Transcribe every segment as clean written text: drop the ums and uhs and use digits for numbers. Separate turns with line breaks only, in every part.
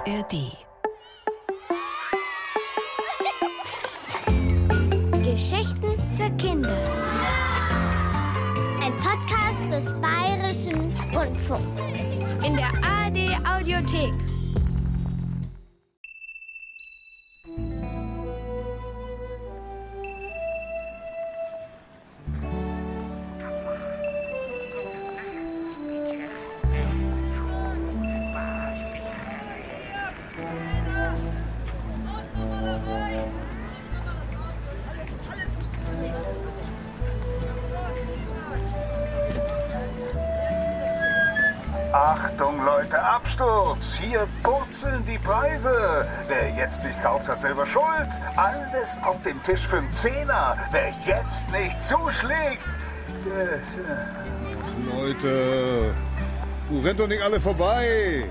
ARD.
Geschichten für Kinder. Ein Podcast des Bayerischen Rundfunks.
In der ARD Audiothek.
Achtung Leute, Absturz! Hier purzeln die Preise. Wer jetzt nicht kauft, hat selber Schuld. Alles auf dem Tisch für einen Zehner. Wer jetzt nicht zuschlägt...
Leute, rennt doch nicht alle vorbei.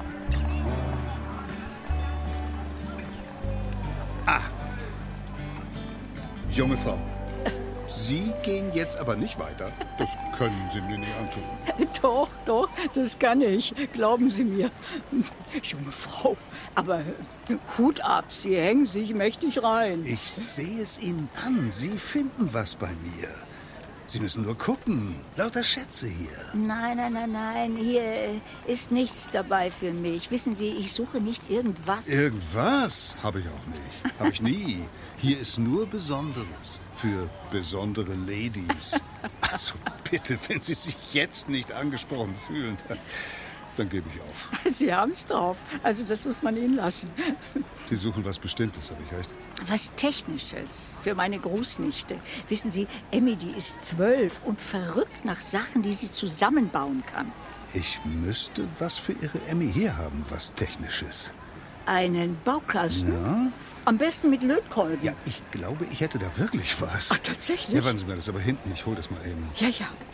Junge Frau, Sie gehen jetzt aber nicht weiter. Das können Sie mir nicht antun.
Doch, das kann ich. Glauben Sie mir. Junge Frau, aber Hut ab, Sie hängen sich mächtig rein.
Ich sehe es Ihnen an. Sie finden was bei mir. Sie müssen nur gucken. Lauter Schätze hier.
Nein. Hier ist nichts dabei für mich. Wissen Sie, ich suche nicht irgendwas.
Irgendwas habe ich auch nicht. Habe ich nie. Hier ist nur Besonderes. Für besondere Ladies. Also bitte, wenn Sie sich jetzt nicht angesprochen fühlen, dann gebe ich auf.
Sie haben es drauf. Also das muss man Ihnen lassen.
Sie suchen was Bestimmtes, habe ich recht?
Was Technisches für meine Großnichte. Wissen Sie, Emmy, die ist 12 und verrückt nach Sachen, die sie zusammenbauen kann.
Ich müsste was für Ihre Emmy hier haben, was Technisches.
Einen Baukasten?
Ja?
Am besten mit Lötkolben.
Ja, ich glaube, ich hätte da wirklich was.
Ach, tatsächlich?
Ja, warten Sie mal, das ist aber hinten. Ich hole das mal eben.
Ja.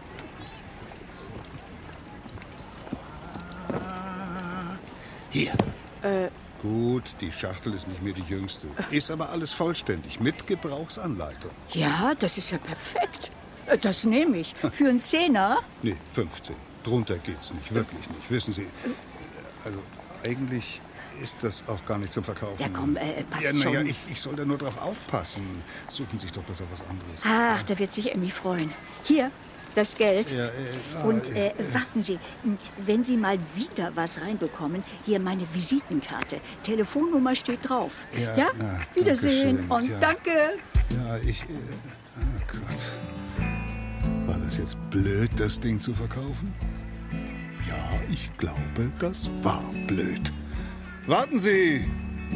Hier. Gut, die Schachtel ist nicht mehr die jüngste. Ist aber alles vollständig, mit Gebrauchsanleitung.
Ja, das ist ja perfekt. Das nehme ich. Für einen Zehner?
Nee, 15. Drunter geht's nicht, wirklich nicht. Wissen Sie, also eigentlich ist das auch gar nicht zum Verkaufen.
Ja, komm, passt
ja,
schon.
Ich soll da nur drauf aufpassen. Suchen Sie sich doch besser was anderes.
Ach, da wird sich Emmy freuen. Hier, das Geld.
Ja,
Und warten Sie, wenn Sie mal wieder was reinbekommen, hier meine Visitenkarte. Telefonnummer steht drauf.
Ja, na,
Wiedersehen
Dankeschön.
und
Ja.
danke.
Ja, oh Gott. War das jetzt blöd, das Ding zu verkaufen? Ja, ich glaube, das war blöd. Warten Sie!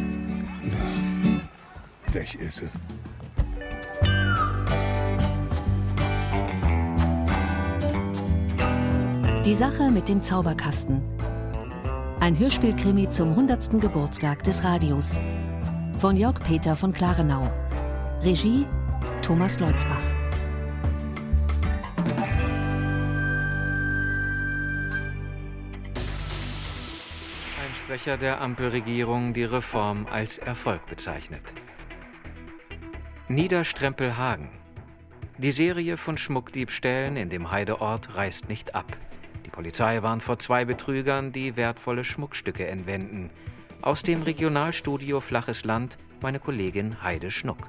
Na, weg ist sie.
Die Sache mit dem Zauberkasten. Ein Hörspielkrimi zum 100. Geburtstag des Radios. Von Jörg Peter von Klarenau. Regie Thomas Leutzbach.
Ein Sprecher der Ampelregierung die Reform als Erfolg bezeichnet. Niederstrempelhagen. Die Serie von Schmuckdiebstählen in dem Heideort reißt nicht ab. Die Polizei warnt vor 2 Betrügern, die wertvolle Schmuckstücke entwenden. Aus dem Regionalstudio Flaches Land meine Kollegin Heide Schnuck.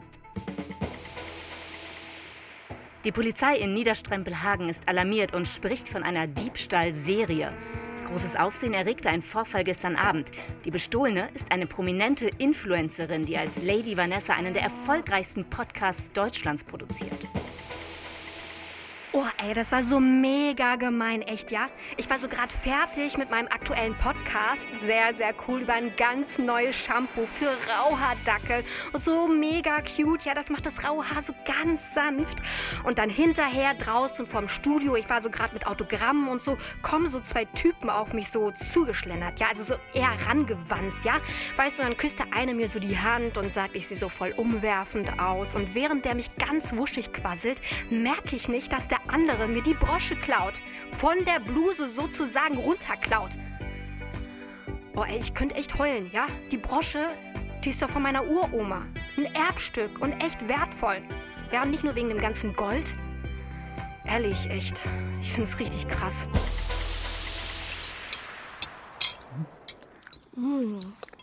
Die Polizei in Niederstrempelhagen ist alarmiert und spricht von einer Diebstahlserie. Großes Aufsehen erregte ein Vorfall gestern Abend. Die Bestohlene ist eine prominente Influencerin, die als Lady Vanessa einen der erfolgreichsten Podcasts Deutschlands produziert.
Oh, ey, das war so mega gemein, echt, ja? Ich war so gerade fertig mit meinem aktuellen Podcast. Sehr, sehr cool, über ein ganz neues Shampoo für Rauhaardackel. Und so mega cute, ja, das macht das raue Haar so ganz sanft. Und dann hinterher draußen vorm Studio, ich war so gerade mit Autogrammen und so, kommen so 2 Typen auf mich so zugeschlendert, ja? Also so eher rangewanzt, ja? Weißt du, dann küsst der eine mir so die Hand und sagt, ich sehe so voll umwerfend aus. Und während der mich ganz wuschig quasselt, merke ich nicht, dass der andere mir die Brosche klaut, von der Bluse sozusagen runterklaut. Oh ey, ich könnte echt heulen, ja? Die Brosche, die ist doch von meiner Uroma. Ein Erbstück und echt wertvoll. Ja, und nicht nur wegen dem ganzen Gold. Ehrlich, echt. Ich finde es richtig krass.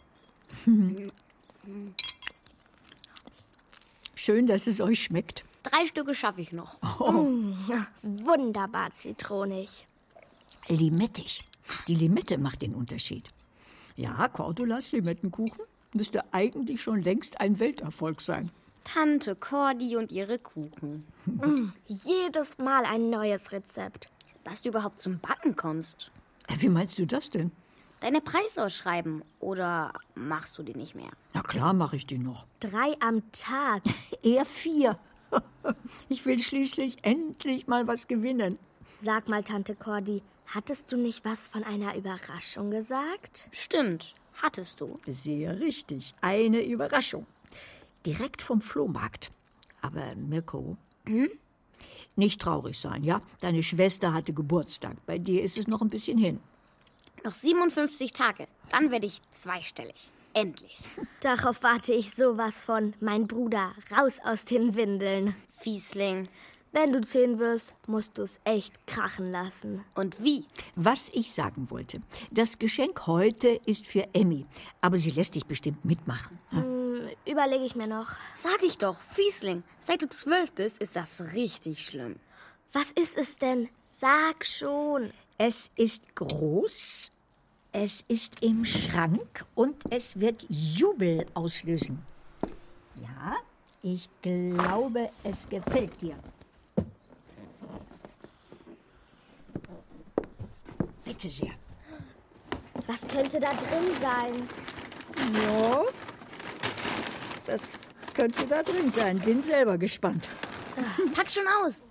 Schön, dass es euch schmeckt.
3 Stücke schaffe ich noch.
Wunderbar zitronig.
Limettig. Die Limette macht den Unterschied. Ja, Cordulas Limettenkuchen müsste eigentlich schon längst ein Welterfolg sein.
Tante Cordy und ihre Kuchen.
Jedes Mal ein neues Rezept.
Dass du überhaupt zum Backen kommst.
Wie meinst du das denn?
Deine Preise ausschreiben. Oder machst du die nicht mehr?
Na klar mache ich die noch.
3 am Tag.
Eher 4. Ich will schließlich endlich mal was gewinnen.
Sag mal, Tante Cordy, hattest du nicht was von einer Überraschung gesagt?
Stimmt, hattest du.
Sehr richtig. Eine Überraschung. Direkt vom Flohmarkt. Aber Mirko, nicht traurig sein, ja? Deine Schwester hatte Geburtstag. Bei dir ist es noch ein bisschen hin.
Noch 57 Tage. Dann werde ich zweistellig. Endlich.
Darauf warte ich sowas von. Mein Bruder, raus aus den Windeln.
Fiesling.
Wenn du 10 wirst, musst du es echt krachen lassen.
Und wie?
Was ich sagen wollte. Das Geschenk heute ist für Emmy. Aber sie lässt dich bestimmt mitmachen.
Überlege ich mir noch.
Sag ich doch, Fiesling. Seit du 12 bist, ist das richtig schlimm.
Was ist es denn? Sag schon.
Es ist groß, es ist im Schrank und es wird Jubel auslösen. Ja, ich glaube, es gefällt dir. Bitte sehr.
Was könnte da drin sein?
Ja, das könnte da drin sein. Bin selber gespannt.
Pack schon aus.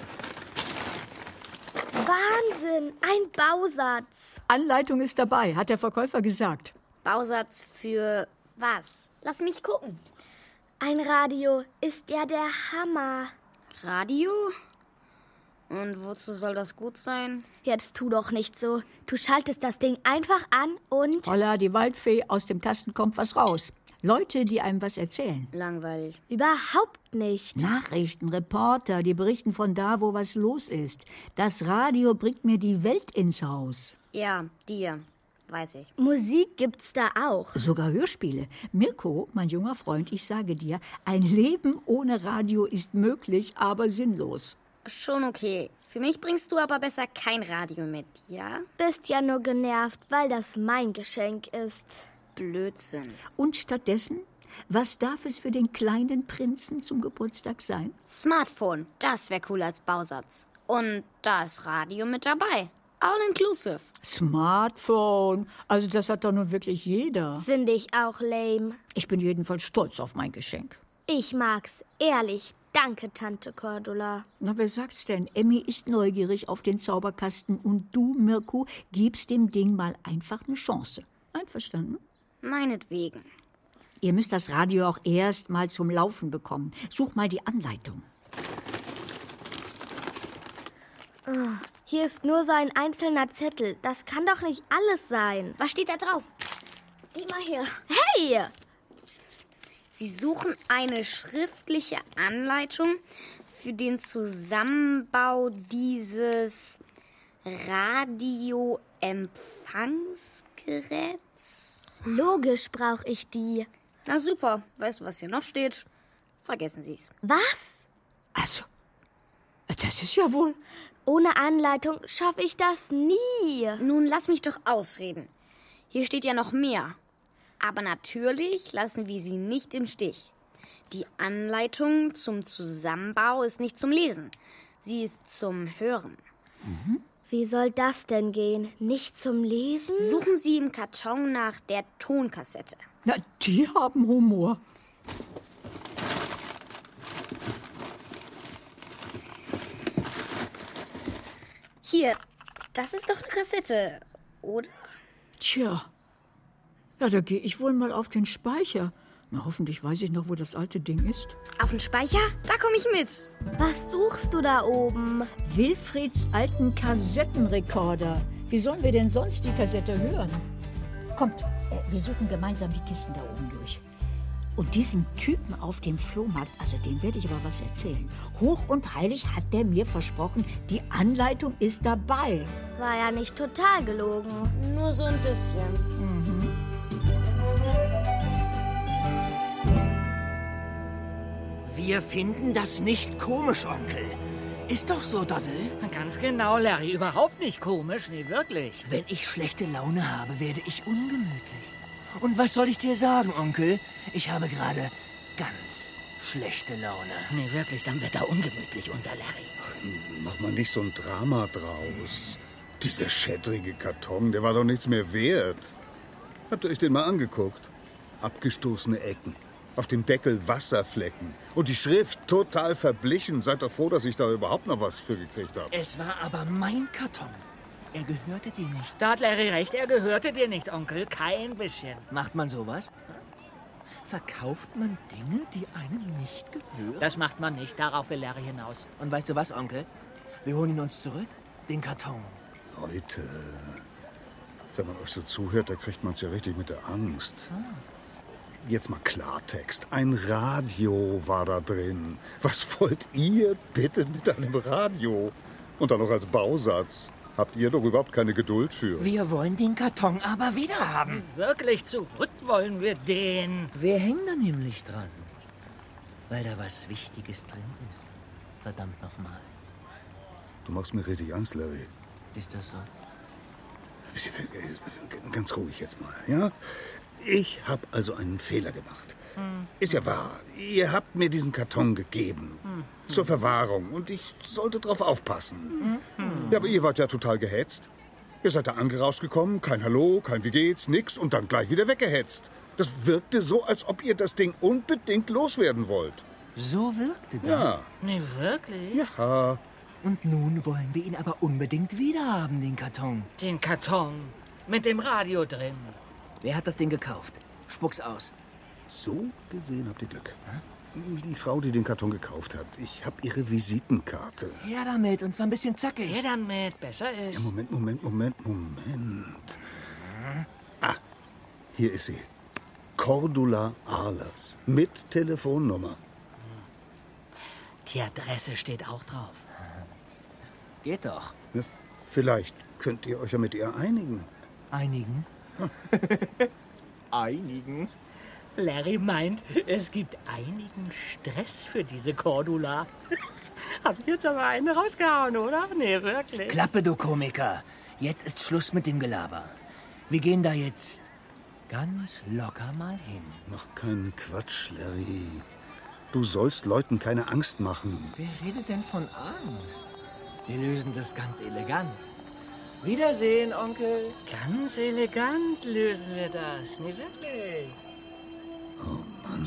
Wahnsinn, ein Bausatz.
Anleitung ist dabei, hat der Verkäufer gesagt.
Bausatz für was? Lass mich gucken.
Ein Radio ist ja der Hammer.
Radio? Und wozu soll das gut sein?
Jetzt tu doch nicht so. Du schaltest das Ding einfach an und...
Holla, die Waldfee, aus dem Kasten kommt was raus. Leute, die einem was erzählen.
Langweilig.
Überhaupt nicht.
Nachrichten, Reporter, die berichten von da, wo was los ist. Das Radio bringt mir die Welt ins Haus.
Ja, dir. Weiß ich.
Musik gibt's da auch.
Sogar Hörspiele. Mirko, mein junger Freund, ich sage dir, ein Leben ohne Radio ist möglich, aber sinnlos.
Schon okay. Für mich bringst du aber besser kein Radio mit, ja?
Bist ja nur genervt, weil das mein Geschenk ist.
Blödsinn.
Und stattdessen, was darf es für den kleinen Prinzen zum Geburtstag sein?
Smartphone, das wäre cool als Bausatz. Und da ist Radio mit dabei. All inclusive.
Smartphone, also das hat doch nun wirklich jeder.
Finde ich auch lame.
Ich bin jedenfalls stolz auf mein Geschenk.
Ich mag's, ehrlich. Danke, Tante Cordula.
Na, wer sagt's denn? Emmy ist neugierig auf den Zauberkasten und du, Mirko, gibst dem Ding mal einfach eine Chance. Einverstanden?
Meinetwegen.
Ihr müsst das Radio auch erst mal zum Laufen bekommen. Such mal die Anleitung.
Hier ist nur so ein einzelner Zettel. Das kann doch nicht alles sein.
Was steht da drauf? Gib mal her.
Hey!
Sie suchen eine schriftliche Anleitung für den Zusammenbau dieses Radioempfangsgeräts.
Logisch brauche ich die.
Na super. Weißt du, was hier noch steht? Vergessen Sie es.
Was?
Also, das ist ja wohl...
Ohne Anleitung schaffe ich das nie.
Nun lass mich doch ausreden. Hier steht ja noch mehr. Aber natürlich lassen wir Sie nicht im Stich. Die Anleitung zum Zusammenbau ist nicht zum Lesen. Sie ist zum Hören.
Wie soll das denn gehen? Nicht zum Lesen?
Suchen Sie im Karton nach der Tonkassette.
Na, die haben Humor.
Hier, das ist doch eine Kassette, oder?
Tja, ja, da gehe ich wohl mal auf den Speicher. Na, hoffentlich weiß ich noch, wo das alte Ding ist.
Auf den Speicher? Da komme ich mit.
Was suchst du da oben?
Wilfrieds alten Kassettenrekorder. Wie sollen wir denn sonst die Kassette hören? Kommt, wir suchen gemeinsam die Kisten da oben durch. Und diesen Typen auf dem Flohmarkt, also dem werde ich aber was erzählen. Hoch und heilig hat der mir versprochen, die Anleitung ist dabei.
War ja nicht total gelogen.
Nur so ein bisschen.
Wir finden das nicht komisch, Onkel. Ist doch so, Doddle.
Ganz genau, Larry. Überhaupt nicht komisch. Nee, wirklich.
Wenn ich schlechte Laune habe, werde ich ungemütlich. Und was soll ich dir sagen, Onkel? Ich habe gerade ganz schlechte Laune.
Nee, wirklich, dann wird er ungemütlich, unser Larry.
Ach, mach mal nicht so ein Drama draus. Dieser schädrige Karton, der war doch nichts mehr wert. Habt ihr euch den mal angeguckt? Abgestoßene Ecken. Auf dem Deckel Wasserflecken. Und die Schrift total verblichen. Seid doch froh, dass ich da überhaupt noch was für gekriegt habe.
Es war aber mein Karton. Er gehörte dir nicht.
Da hat Larry recht, er gehörte dir nicht, Onkel. Kein bisschen.
Macht man sowas? Verkauft man Dinge, die einem nicht gehören?
Das macht man nicht. Darauf will Larry hinaus.
Und weißt du was, Onkel? Wir holen ihn uns zurück. Den Karton.
Leute, wenn man euch so zuhört, da kriegt man es ja richtig mit der Angst. Jetzt mal Klartext. Ein Radio war da drin. Was wollt ihr bitte mit einem Radio? Und dann noch als Bausatz. Habt ihr doch überhaupt keine Geduld für.
Wir wollen den Karton aber wieder haben.
Wirklich, zurück wollen wir den.
Wir hängen da nämlich dran. Weil da was Wichtiges drin ist. Verdammt nochmal.
Du machst mir richtig Angst, Larry.
Ist das so?
Ganz ruhig jetzt mal, ja? Ich habe also einen Fehler gemacht. Ist ja wahr. Ihr habt mir diesen Karton gegeben. Zur Verwahrung. Und ich sollte drauf aufpassen. Ja, aber ihr wart ja total gehetzt. Ihr seid da angerauscht gekommen. Kein Hallo, kein Wie geht's, nix. Und dann gleich wieder weggehetzt. Das wirkte so, als ob ihr das Ding unbedingt loswerden wollt.
So wirkte das?
Ja.
Nee, wirklich?
Ja.
Und nun wollen wir ihn aber unbedingt wieder haben, den Karton.
Den Karton. Mit dem Radio drin.
Wer hat das Ding gekauft? Spuck's aus.
So gesehen habt ihr Glück. Die Frau, die den Karton gekauft hat. Ich habe ihre Visitenkarte.
Her damit, und zwar ein bisschen zackig.
Her damit, besser ist.
Ja, Moment. Ah, hier ist sie. Cordula Ahlers. Mit Telefonnummer.
Die Adresse steht auch drauf.
Geht doch.
Ja, vielleicht könnt ihr euch ja mit ihr einigen.
Einigen? Einigen?
Larry meint, es gibt einigen Stress für diese Cordula. Hab ich jetzt aber eine rausgehauen, oder? Nee, wirklich.
Klappe, du Komiker. Jetzt ist Schluss mit dem Gelaber. Wir gehen da jetzt ganz locker mal hin.
Mach keinen Quatsch, Larry. Du sollst Leuten keine Angst machen.
Wer redet denn von Angst? Wir lösen das ganz elegant. Wiedersehen, Onkel.
Ganz elegant lösen wir das. Nee, wirklich.
Oh Mann.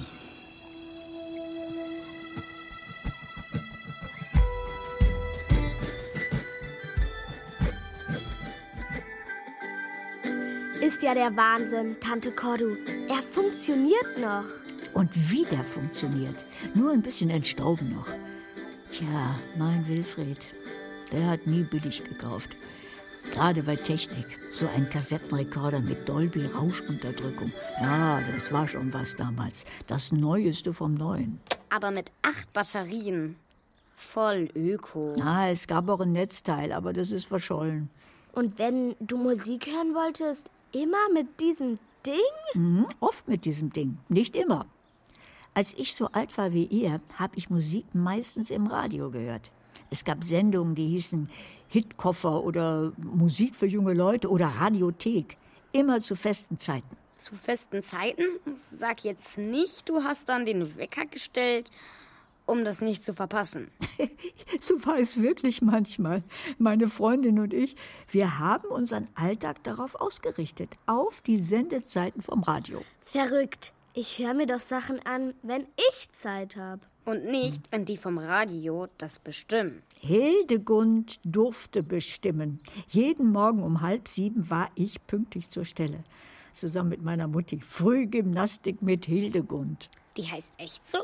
Ist ja der Wahnsinn, Tante Cordu. Er funktioniert noch.
Und wieder funktioniert. Nur ein bisschen entstauben noch. Tja, mein Wilfried, der hat nie billig gekauft. Gerade bei Technik. So ein Kassettenrekorder mit Dolby-Rauschunterdrückung. Ja, das war schon was damals. Das Neueste vom Neuen.
Aber mit 8 Batterien. Voll öko.
Es gab auch ein Netzteil, aber das ist verschollen.
Und wenn du Musik hören wolltest, immer mit diesem Ding?
Oft mit diesem Ding. Nicht immer. Als ich so alt war wie ihr, habe ich Musik meistens im Radio gehört. Es gab Sendungen, die hießen Hitkoffer oder Musik für junge Leute oder Radiothek. Immer zu festen Zeiten.
Zu festen Zeiten? Sag jetzt nicht, du hast dann den Wecker gestellt, um das nicht zu verpassen.
So war es wirklich manchmal. Meine Freundin und ich, wir haben unseren Alltag darauf ausgerichtet. Auf die Sendezeiten vom Radio.
Verrückt. Ich höre mir doch Sachen an, wenn ich Zeit habe.
Und nicht, wenn die vom Radio das bestimmen.
Hildegund durfte bestimmen. Jeden Morgen um 6:30 war ich pünktlich zur Stelle. Zusammen mit meiner Mutti. Frühgymnastik mit Hildegund.
Die heißt echt so?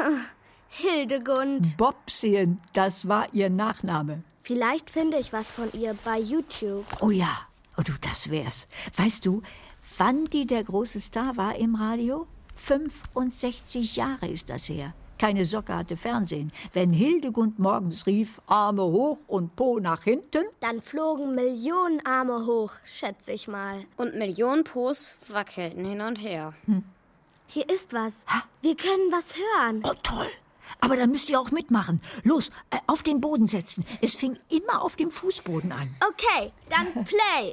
Hildegund.
Bobsien, das war ihr Nachname.
Vielleicht finde ich was von ihr bei YouTube.
Oh ja, oh du, das wär's. Weißt du, wann die der große Star war im Radio? 65 Jahre ist das her. Keine Socke hatte Fernsehen. Wenn Hildegund morgens rief, Arme hoch und Po nach hinten,
dann flogen Millionen Arme hoch, schätze ich mal.
Und Millionen Po's wackelten hin und her.
Hier ist was. Wir können was hören.
Oh, toll. Aber dann müsst ihr auch mitmachen. Los, auf den Boden setzen. Es fing immer auf dem Fußboden an.
Okay, dann Play.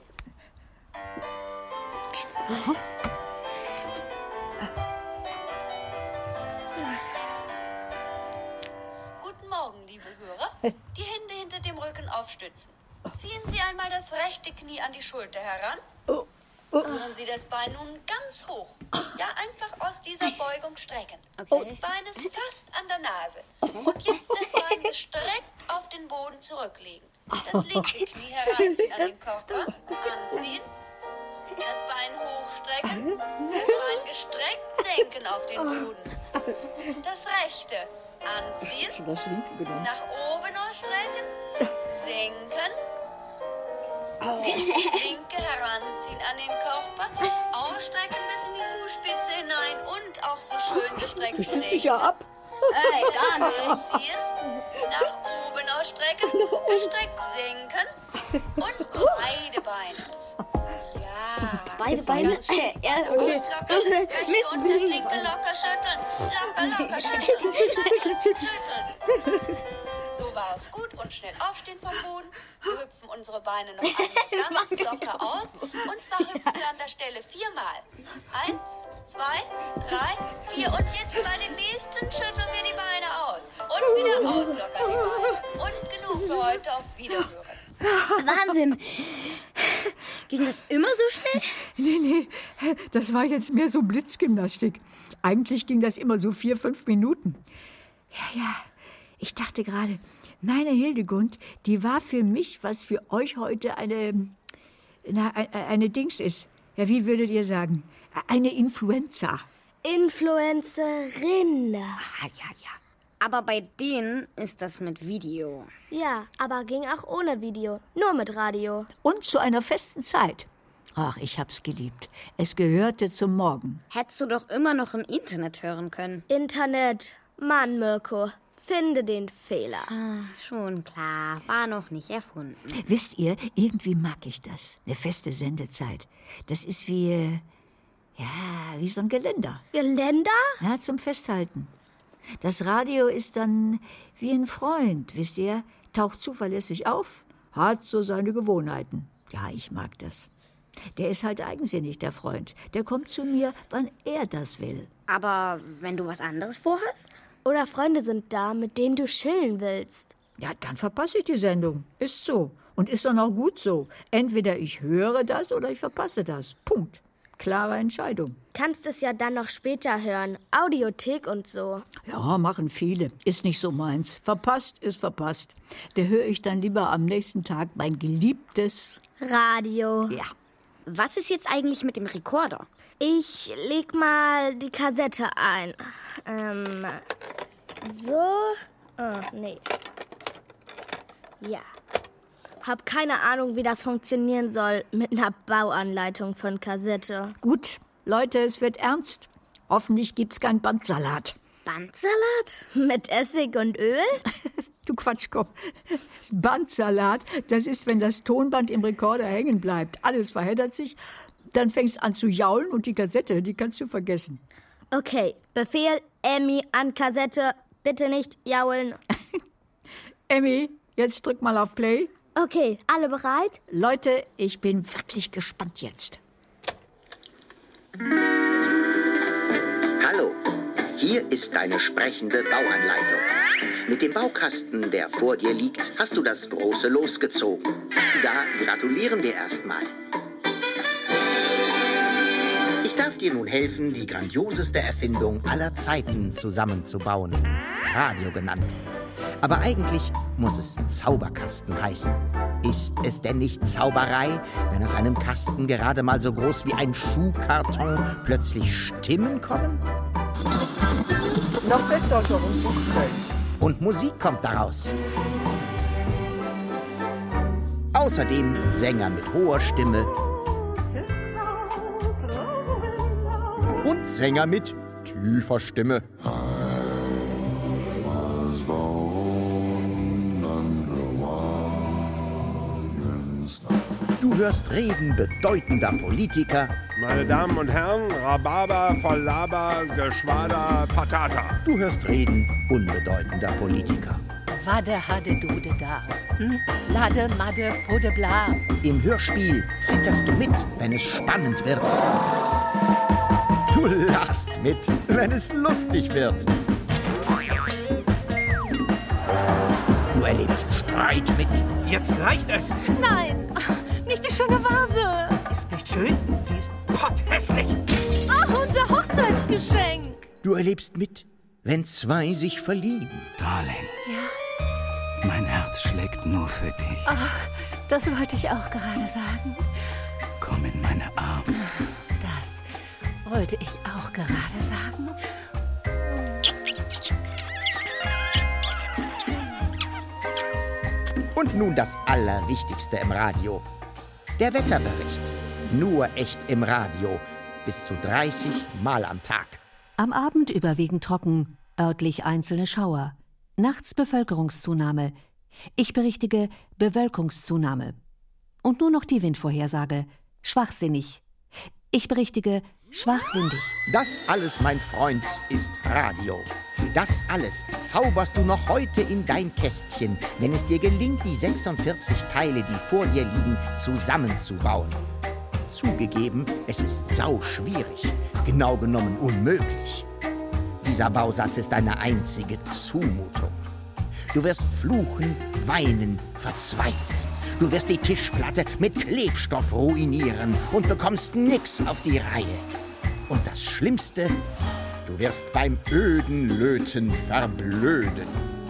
Guten Morgen, liebe Hörer. Die Hände hinter dem Rücken aufstützen. Ziehen Sie einmal das rechte Knie an die Schulter heran. Führen Sie das Bein nun ganz hoch. Ja, einfach aus dieser Beugung strecken. Das Bein ist fast an der Nase. Und jetzt das Bein gestreckt auf den Boden zurücklegen. Das linke Knie heranziehen an den Körper. Anziehen. Das Bein hochstrecken. Das Bein gestreckt senken auf den Boden. Das rechte anziehen. Nach oben ausstrecken. Senken. Das linke heranziehen an den Körper, ausstrecken bis in die Fußspitze hinein und auch so schön gestreckt senken.
Stützt sich ja ab.
Ey, gar nicht.
Nach oben ausstrecken, gestreckt senken und beide Beine. Ja.
Beide Beine?
Ja, okay. Mist, und das linke locker schütteln. Locker schütteln. Schütteln. So war es gut und schnell aufstehen vom Boden. Wir hüpfen unsere Beine noch einmal ganz locker aus. Und zwar hüpfen wir an der Stelle 4-mal. 1, 2, 3, 4. Und jetzt bei den nächsten schütteln wir die Beine aus. Und wieder auslockern die Beine. Und genug für heute. Auf Wiederhören.
Wahnsinn. Ging das immer so schnell?
Nee, das war jetzt mehr so Blitzgymnastik. Eigentlich ging das immer so 4-5 Minuten. Ja, ich dachte gerade, meine Hildegund, die war für mich, was für euch heute eine Dings ist. Ja, wie würdet ihr sagen? Eine Influenza.
Influencerin.
Ah, ja.
Aber bei denen ist das mit Video.
Ja, aber ging auch ohne Video. Nur mit Radio.
Und zu einer festen Zeit. Ach, ich hab's geliebt. Es gehörte zum Morgen.
Hättest du doch immer noch im Internet hören können.
Internet. Mann, Mirko. Finde den Fehler.
Schon klar, war noch nicht erfunden.
Wisst ihr, irgendwie mag ich das. Eine feste Sendezeit. Das ist wie so ein Geländer.
Geländer?
Ja, zum Festhalten. Das Radio ist dann wie ein Freund, wisst ihr? Taucht zuverlässig auf, hat so seine Gewohnheiten. Ja, ich mag das. Der ist halt eigensinnig, der Freund. Der kommt zu mir, wann er das will.
Aber wenn du was anderes vorhast?
Oder Freunde sind da, mit denen du chillen willst.
Ja, dann verpasse ich die Sendung. Ist so. Und ist dann auch gut so. Entweder ich höre das oder ich verpasse das. Punkt. Klare Entscheidung.
Kannst es ja dann noch später hören. Audiothek und so.
Ja, machen viele. Ist nicht so meins. Verpasst ist verpasst. Da höre ich dann lieber am nächsten Tag mein geliebtes
Radio.
Ja.
Was ist jetzt eigentlich mit dem Rekorder?
Ich leg mal die Kassette ein. So. Nee. Ja. Hab keine Ahnung, wie das funktionieren soll mit einer Bauanleitung von Kassette.
Gut, Leute, es wird ernst. Hoffentlich gibt's keinen Bandsalat.
Bandsalat? Mit Essig und Öl?
Du Quatschkopf. Das Bandsalat, das ist, wenn das Tonband im Rekorder hängen bleibt. Alles verheddert sich. Dann fängst an zu jaulen und die Kassette, die kannst du vergessen.
Okay, Befehl, Emmy, an Kassette. Bitte nicht jaulen.
Emmy, jetzt drück mal auf Play.
Okay, alle bereit?
Leute, ich bin wirklich gespannt jetzt.
Hallo, hier ist deine sprechende Bauanleitung. Mit dem Baukasten, der vor dir liegt, hast du das große Los gezogen. Da gratulieren wir erstmal. Ich darf dir nun helfen, die grandioseste Erfindung aller Zeiten zusammenzubauen. Radio genannt. Aber eigentlich muss es Zauberkasten heißen. Ist es denn nicht Zauberei, wenn aus einem Kasten gerade mal so groß wie ein Schuhkarton plötzlich Stimmen kommen?
Noch besser schon.
Und Musik kommt daraus. Außerdem Sänger mit hoher Stimme und Sänger mit tiefer Stimme. Du Du hörst Reden bedeutender Politiker.
Meine Damen und Herren, Rhabarber, Vollaber, Geschwader, Patata.
Du hörst Reden unbedeutender Politiker.
Wade, hade, dude, da. Lade, madde, pode, bla.
Im Hörspiel zitterst du mit, wenn es spannend wird. Du lachst mit, wenn es lustig wird. Du erlebst Streit mit.
Jetzt reicht es.
Nein, nicht die schöne Vase.
Ist nicht schön, sie ist potthässlich.
Ach, unser Hochzeitsgeschenk.
Du erlebst mit, wenn zwei sich verlieben.
Darling.
Ja?
Mein Herz schlägt nur für dich.
Ach, das wollte ich auch gerade sagen.
Komm in meine Arme.
Das wollte ich auch gerade sagen.
Und nun das Allerwichtigste im Radio. Der Wetterbericht. Nur echt im Radio. Bis zu 30 Mal am Tag.
Am Abend überwiegend trocken, örtlich einzelne Schauer. Nachts Bevölkerungszunahme. Ich berichtige Bewölkungszunahme. Und nur noch die Windvorhersage. Schwachsinnig. Ich berichtige schwachwindig.
Das alles, mein Freund, ist Radio. Das alles zauberst du noch heute in dein Kästchen, wenn es dir gelingt, die 46 Teile, die vor dir liegen, zusammenzubauen. Zugegeben, es ist sauschwierig, genau genommen unmöglich. Dieser Bausatz ist eine einzige Zumutung. Du wirst fluchen, weinen, verzweifeln. Du wirst die Tischplatte mit Klebstoff ruinieren und bekommst nix auf die Reihe. Und das Schlimmste, du wirst beim öden Löten verblöden.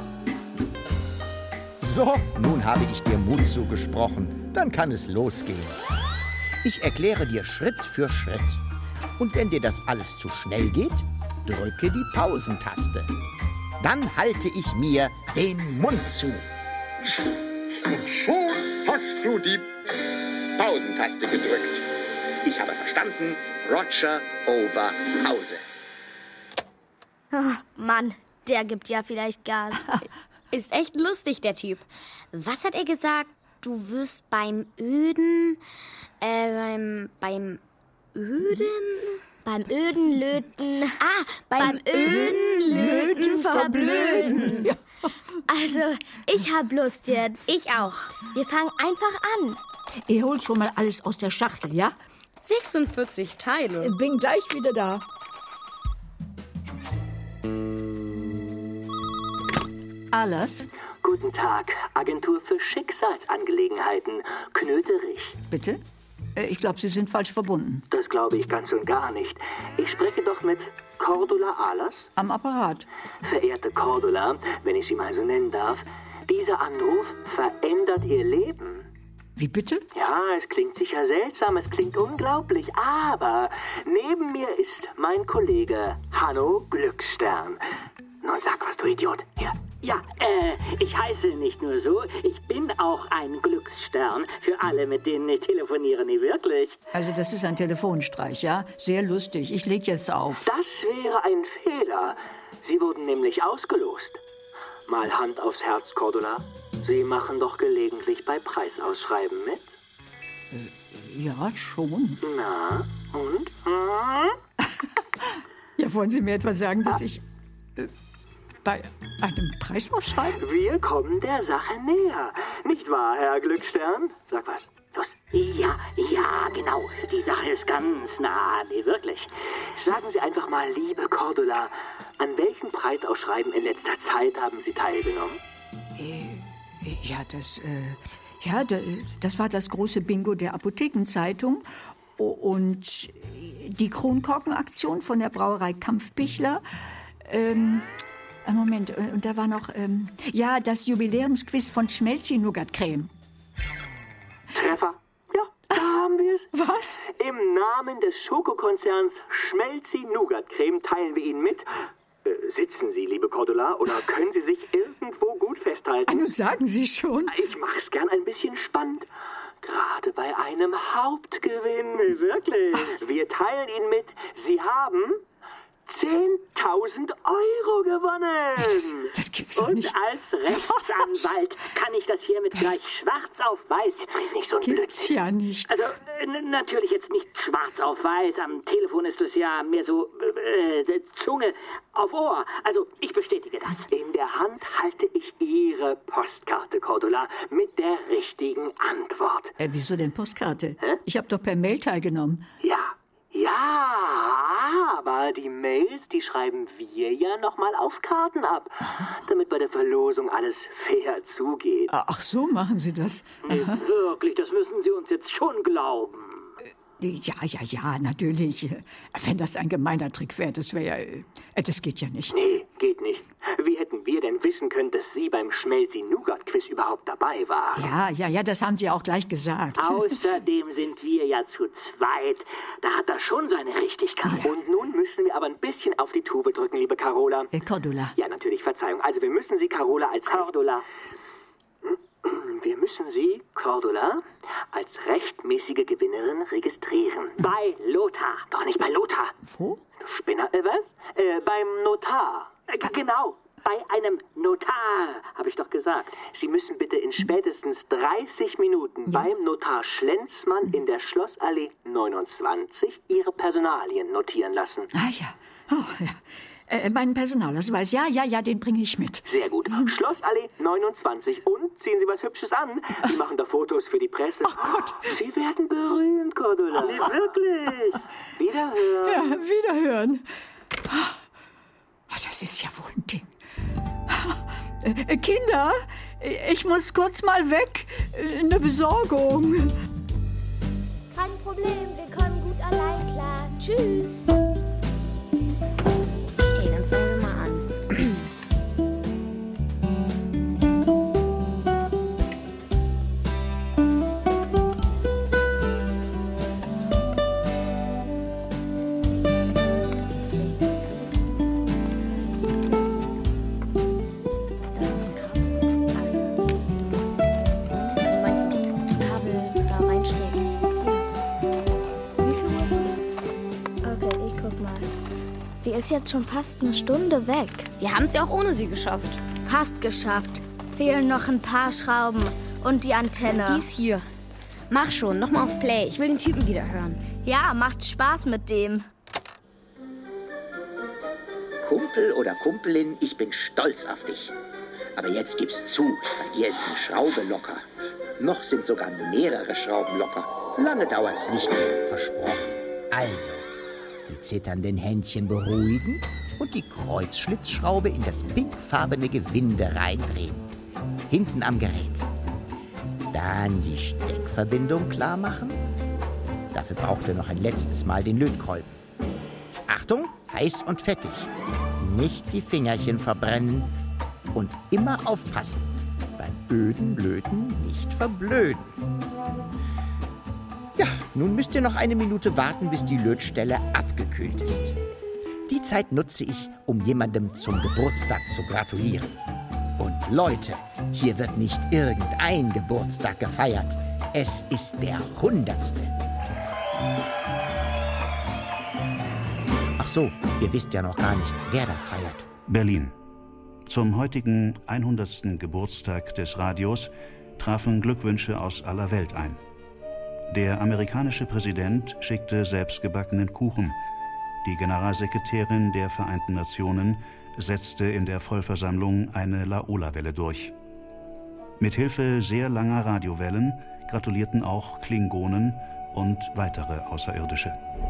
So, nun habe ich dir Mut zugesprochen. Dann kann es losgehen. Ich erkläre dir Schritt für Schritt. Und wenn dir das alles zu schnell geht, drücke die Pausentaste. Dann halte ich mir den Mund zu. Und schon hast du die Pausentaste gedrückt. Ich habe verstanden, Roger over Pause.
Oh, Mann, der gibt ja vielleicht Gas.
Ist echt lustig, der Typ. Was hat er gesagt? Du wirst beim Öden... beim Öden?
Beim öden Löten...
Ah, beim öden Löten verblöden.
Ja.
Also, ich hab Lust jetzt.
Ich auch.
Wir fangen einfach an.
Ihr holt schon mal alles aus der Schachtel, ja?
46 Teile.
Bin gleich wieder da. Alles?
Guten Tag, Agentur für Schicksalsangelegenheiten, Knöterich.
Bitte? Ich glaube, Sie sind falsch verbunden.
Das glaube ich ganz und gar nicht. Ich spreche doch mit Cordula Ahlers?
Am Apparat.
Verehrte Cordula, wenn ich Sie mal so nennen darf, dieser Anruf verändert Ihr Leben.
Wie bitte?
Ja, es klingt sicher seltsam, es klingt unglaublich, aber neben mir ist mein Kollege Hanno Glücksstern. Nun sag was, du Idiot. Hier. Ja, ich heiße nicht nur so, ich bin auch ein Glücksstern. Für alle, mit denen ich telefoniere, nie wirklich.
Also das ist ein Telefonstreich, ja? Sehr lustig. Ich leg jetzt auf.
Das wäre ein Fehler. Sie wurden nämlich ausgelost. Mal Hand aufs Herz, Cordula. Sie machen doch gelegentlich bei Preisausschreiben mit?
Ja, schon.
Na, und?
Ja, wollen Sie mir etwas sagen, dass ich bei einem Preisausschreiben?
Wir kommen der Sache näher. Nicht wahr, Herr Glücksstern? Sag was. Los. Ja, genau. Die Sache ist ganz nah. Nee, wirklich. Sagen Sie einfach mal, liebe Cordula, an welchen Preisausschreiben in letzter Zeit haben Sie teilgenommen?
Das war das große Bingo der Apothekenzeitung und die Kronkorkenaktion von der Brauerei Kampfbichler. Moment, und da war noch, das Jubiläumsquiz von Schmelzi-Nougat-Creme.
Treffer. Ja, da haben wir es.
Was?
Im Namen des Schokokonzerns Schmelzi-Nougat-Creme teilen wir Ihnen mit. Sitzen Sie, liebe Cordula, oder können Sie sich irgendwo gut festhalten?
Also sagen Sie schon.
Ich mach's gern ein bisschen spannend. Gerade bei einem Hauptgewinn, wirklich. Wir teilen Ihnen mit, Sie haben 10.000 Euro gewonnen.
Das gibt's doch nicht.
Und als Rechtsanwalt kann ich das hiermit gleich schwarz auf weiß. Jetzt red nicht so ein
Gibt's
Blödsinn.
ja nicht.
Also, natürlich jetzt nicht schwarz auf weiß. Am Telefon ist es ja mehr so Zunge auf Ohr. Also, ich bestätige das. In der Hand halte ich Ihre Postkarte, Cordula, mit der richtigen Antwort.
Wieso denn Postkarte? Ich habe doch per Mail teilgenommen.
Ja, aber die Mails, die schreiben wir ja nochmal auf Karten ab, damit bei der Verlosung alles fair zugeht.
Ach so, machen Sie das?
Nee, wirklich, das müssen Sie uns jetzt schon glauben.
Ja, natürlich. Wenn das ein gemeiner Trick wäre, das wäre ja... Das geht ja nicht.
Nee, geht nicht. Wie hätten wir denn wissen können, dass Sie beim Schmelzi-Nougat-Quiz überhaupt dabei waren?
Ja, das haben Sie auch gleich gesagt.
Außerdem sind wir ja zu zweit. Da hat das schon seine Richtigkeit. Ja. Und nun müssen wir aber ein bisschen auf die Tube drücken, liebe Carola.
Cordula.
Ja, natürlich, Verzeihung. Also wir müssen Sie, Carola, als Cordula... Wir müssen Sie, Cordula, als rechtmäßige Gewinnerin registrieren. Bei Lothar. Doch nicht bei Lothar.
Wo?
Du Spinner, was? Beim Notar. Genau, bei einem Notar, habe ich doch gesagt. Sie müssen bitte in spätestens 30 Minuten beim Notar Schlenzmann in der Schlossallee 29 Ihre Personalien notieren lassen.
Ah ja, meinen Personalausweis, ja, den bringe ich mit.
Sehr gut. Schlossallee 29. Und ziehen Sie was Hübsches an. Sie machen da Fotos für die Presse.
Ach Gott.
Sie werden berühmt, Cordula. Nee, wirklich. Wiederhören.
Ja, wiederhören. Das ist ja wohl ein Ding. Kinder, ich muss kurz mal weg. Eine Besorgung.
Kein Problem, wir kommen gut allein klar. Tschüss.
Okay, dann fangen wir mal an.
Sie ist jetzt schon fast eine Stunde weg.
Wir haben es ja auch ohne sie geschafft.
Fast geschafft. Fehlen noch ein paar Schrauben und die Antenne.
Die ist hier. Mach schon, nochmal auf Play. Ich will den Typen wieder hören.
Ja, macht Spaß mit dem.
Kumpel oder Kumpelin, ich bin stolz auf dich. Aber jetzt gib's zu, bei dir ist eine Schraube locker. Noch sind sogar mehrere Schrauben locker. Lange dauert's nicht mehr, versprochen. Also, die zitternden Händchen beruhigen und die Kreuzschlitzschraube in das pinkfarbene Gewinde reindrehen. Hinten am Gerät. Dann die Steckverbindung klar machen. Dafür braucht ihr noch ein letztes Mal den Lötkolben. Achtung, heiß und fettig. Nicht die Fingerchen verbrennen. Und immer aufpassen. Beim öden Blöden nicht verblöden. Ja, nun müsst ihr noch eine Minute warten, bis die Lötstelle abgekühlt ist. Die Zeit nutze ich, um jemandem zum Geburtstag zu gratulieren. Und Leute, hier wird nicht irgendein Geburtstag gefeiert. Es ist der 100. Ach so, ihr wisst ja noch gar nicht, wer da feiert.
Berlin. Zum heutigen 100. Geburtstag des Radios trafen Glückwünsche aus aller Welt ein. Der amerikanische Präsident schickte selbstgebackenen Kuchen. Die Generalsekretärin der Vereinten Nationen setzte in der Vollversammlung eine Laola-Welle durch. Mithilfe sehr langer Radiowellen gratulierten auch Klingonen und weitere Außerirdische.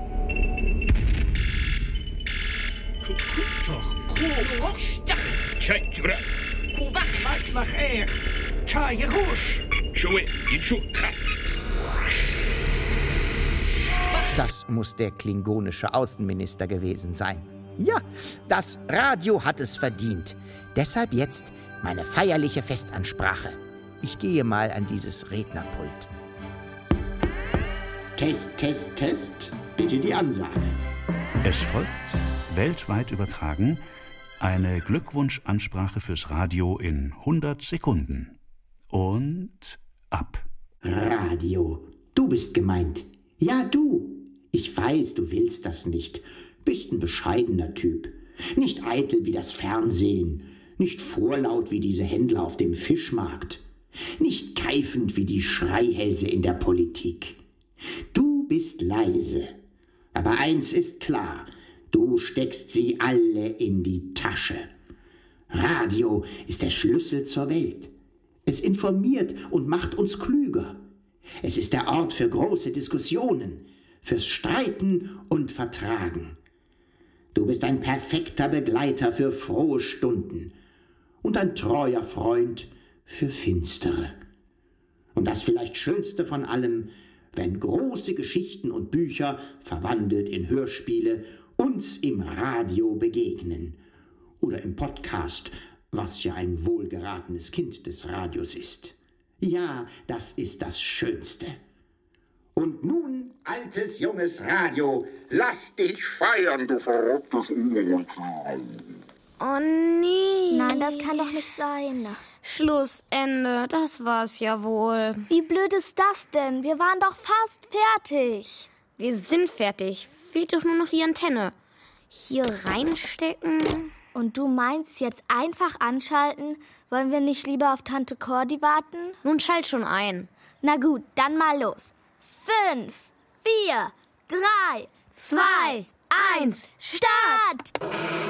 Das muss der klingonische Außenminister gewesen sein. Ja, das Radio hat es verdient. Deshalb jetzt meine feierliche Festansprache. Ich gehe mal an dieses Rednerpult.
Test, Test, Test. Bitte die Ansage.
Es folgt, weltweit übertragen, eine Glückwunschansprache fürs Radio in 100 Sekunden. Und ab.
Radio, du bist gemeint. Ja, du. Ich weiß, du willst das nicht. Bist ein bescheidener Typ. Nicht eitel wie das Fernsehen, nicht vorlaut wie diese Händler auf dem Fischmarkt, nicht keifend wie die Schreihälse in der Politik. Du bist leise, aber eins ist klar, du steckst sie alle in die Tasche. Radio ist der Schlüssel zur Welt. Es informiert und macht uns klüger. Es ist der Ort für große Diskussionen, fürs Streiten und Vertragen. Du bist ein perfekter Begleiter für frohe Stunden und ein treuer Freund für finstere. Und das vielleicht Schönste von allem, wenn große Geschichten und Bücher, verwandelt in Hörspiele, uns im Radio begegnen oder im Podcast, was ja ein wohlgeratenes Kind des Radios ist. Ja, das ist das Schönste. Und nun, altes, junges Radio, lass dich feiern, du verrücktes Ungeheim.
Oh nee.
Nein, das kann doch nicht sein.
Schlussende, das war's ja wohl.
Wie blöd ist das denn? Wir waren doch fast fertig.
Wir sind fertig. Fehlt doch nur noch die Antenne. Hier reinstecken.
Und du meinst jetzt einfach anschalten? Wollen wir nicht lieber auf Tante Cordy warten?
Nun schalt schon ein.
Na gut, dann mal los. 5, 4, 3, 2, 1, Start!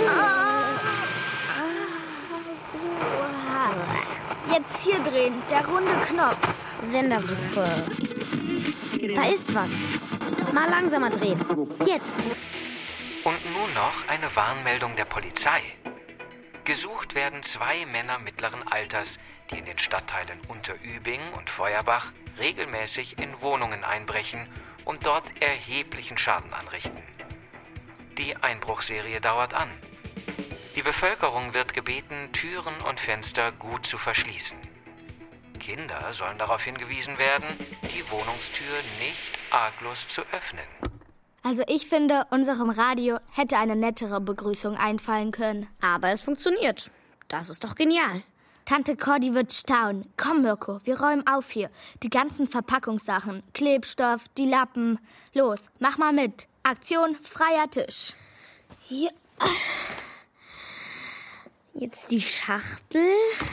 Jetzt hier drehen, der runde Knopf.
Sendersuche. Da ist was. Mal langsamer drehen. Jetzt.
Und nun noch eine Warnmeldung der Polizei. Gesucht werden 2 Männer mittleren Alters, die in den Stadtteilen Unterübing und Feuerbach regelmäßig in Wohnungen einbrechen und dort erheblichen Schaden anrichten. Die Einbruchserie dauert an. Die Bevölkerung wird gebeten, Türen und Fenster gut zu verschließen. Kinder sollen darauf hingewiesen werden, die Wohnungstür nicht arglos zu öffnen.
Also ich finde, unserem Radio hätte eine nettere Begrüßung einfallen können.
Aber es funktioniert. Das ist doch genial.
Tante Cordy wird staunen. Komm, Mirko, wir räumen auf hier. Die ganzen Verpackungssachen, Klebstoff, die Lappen. Los, mach mal mit. Aktion freier Tisch.
Hier. Jetzt die Schachtel.